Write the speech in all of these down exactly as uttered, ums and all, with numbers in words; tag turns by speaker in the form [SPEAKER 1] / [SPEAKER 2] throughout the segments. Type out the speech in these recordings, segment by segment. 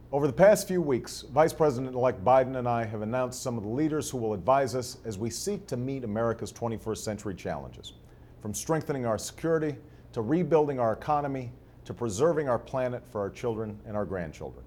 [SPEAKER 1] Over the past few weeks, Vice President-elect Biden and I have announced some of the leaders who will advise us as we seek to meet America's twenty-first century challenges, from strengthening our security, to rebuilding our economy, to preserving our planet for our children and our grandchildren.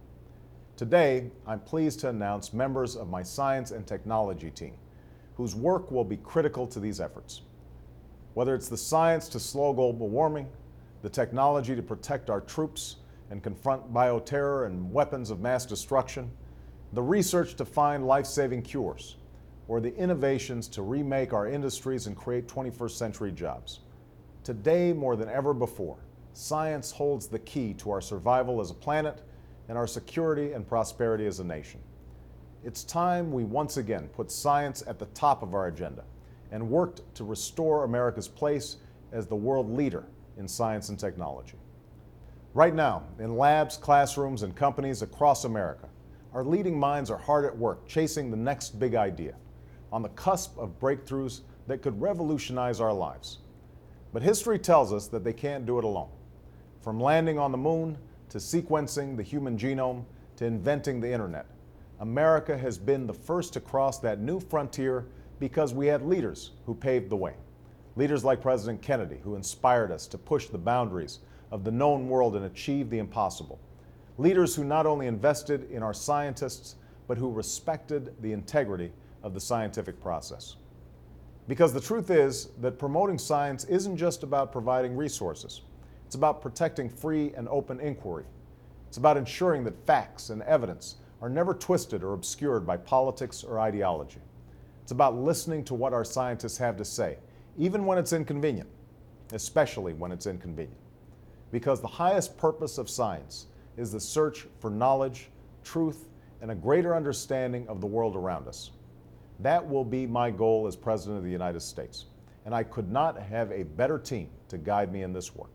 [SPEAKER 1] Today, I'm pleased to announce members of my science and technology team, whose work will be critical to these efforts. Whether it's the science to slow global warming, the technology to protect our troops and confront bioterror and weapons of mass destruction, the research to find life-saving cures, or the innovations to remake our industries and create twenty-first century jobs. Today, more than ever before, science holds the key to our survival as a planet and our security and prosperity as a nation. It's time we once again put science at the top of our agenda and worked to restore America's place as the world leader in science and technology. Right now, in labs, classrooms, and companies across America, our leading minds are hard at work chasing the next big idea, on the cusp of breakthroughs that could revolutionize our lives. But history tells us that they can't do it alone. From landing on the moon, to sequencing the human genome, to inventing the internet, America has been the first to cross that new frontier because we had leaders who paved the way. Leaders like President Kennedy, who inspired us to push the boundaries of the known world and achieve the impossible. Leaders who not only invested in our scientists, but who respected the integrity of the scientific process. Because the truth is that promoting science isn't just about providing resources. It's about protecting free and open inquiry. It's about ensuring that facts and evidence are never twisted or obscured by politics or ideology. It's about listening to what our scientists have to say, even when it's inconvenient, especially when it's inconvenient. Because the highest purpose of science is the search for knowledge, truth, and a greater understanding of the world around us. That will be my goal as President of the United States, and I could not have a better team to guide me in this work.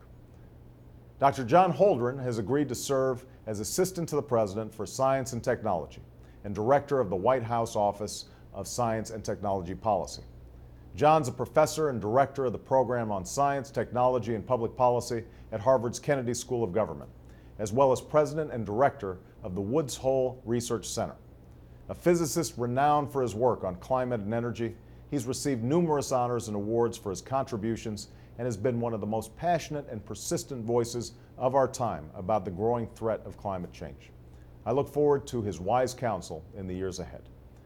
[SPEAKER 1] Doctor John Holdren has agreed to serve as Assistant to the President for Science and Technology and Director of the White House Office of Science and Technology Policy. John's a professor and director of the program on science, technology, and public policy at Harvard's Kennedy School of Government, as well as president and director of the Woods Hole Research Center. A physicist renowned for his work on climate and energy, he's received numerous honors and awards for his contributions and has been one of the most passionate and persistent voices of our time about the growing threat of climate change. I look forward to his wise counsel in the years ahead.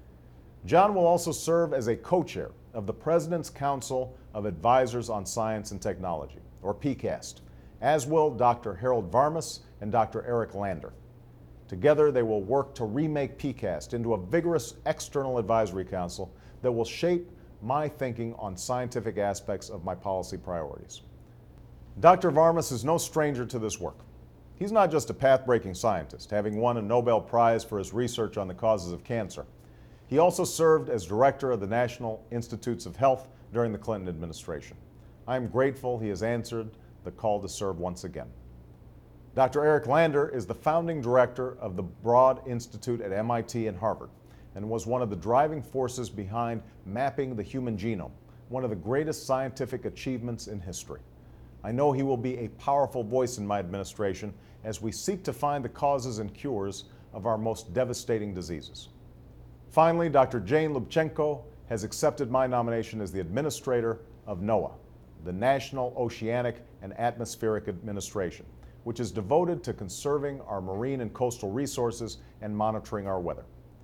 [SPEAKER 1] John will also serve as a co-chair of the President's Council of Advisors on Science and Technology, or P CAST, as will Doctor Harold Varmus and Doctor Eric Lander. Together, they will work to remake P CAST into a vigorous external advisory council that will shape my thinking on scientific aspects of my policy priorities. Doctor Varmus is no stranger to this work. He's not just a path-breaking scientist, having won a Nobel Prize for his research on the causes of cancer. He also served as director of the National Institutes of Health during the Clinton administration. I am grateful he has answered the call to serve once again. Doctor Eric Lander is the founding director of the Broad Institute at M I T and Harvard and was one of the driving forces behind mapping the human genome, one of the greatest scientific achievements in history. I know he will be a powerful voice in my administration as we seek to find the causes and cures of our most devastating diseases. Finally, Doctor Jane Lubchenco has accepted my nomination as the administrator of NOAA, the National Oceanic and Atmospheric Administration, which is devoted to conserving our marine and coastal resources and monitoring our weather.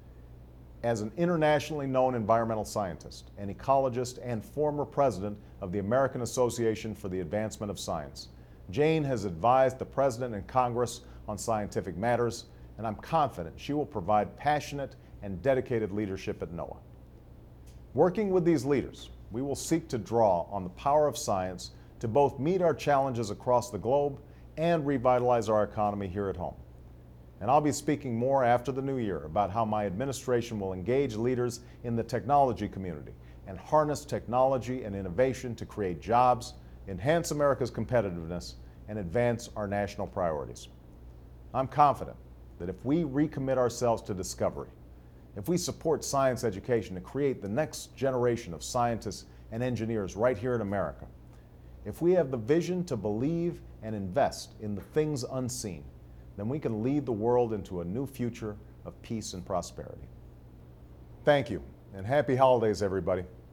[SPEAKER 1] As an internationally known environmental scientist, an ecologist, and former president of the American Association for the Advancement of Science, Jane has advised the President and Congress on scientific matters, and I'm confident she will provide passionate and dedicated leadership at NOAA. Working with these leaders, we will seek to draw on the power of science to both meet our challenges across the globe and revitalize our economy here at home. And I'll be speaking more after the new year about how my administration will engage leaders in the technology community and harness technology and innovation to create jobs, enhance America's competitiveness, and advance our national priorities. I'm confident that if we recommit ourselves to discovery, if we support science education to create the next generation of scientists and engineers right here in America, if we have the vision to believe and invest in the things unseen, then we can lead the world into a new future of peace and prosperity. Thank you, and happy holidays, everybody.